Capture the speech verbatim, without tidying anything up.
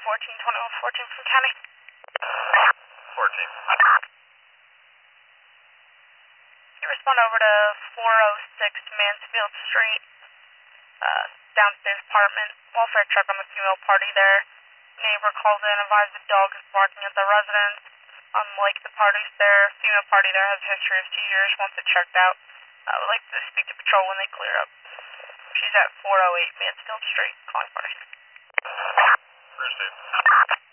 fourteen twenty-one fourteen from county. fourteen. You respond over to four oh six Mansfield Street, uh, downstairs apartment. Welfare check on the female party there. Neighbor calls in, advised the dog is barking at the residence. Unlike the parties there, female party there has a history of seizures. Wants it checked out. I would like to speak to patrol when they clear up. She's at four oh eight Mansfield Street, calling party. Received.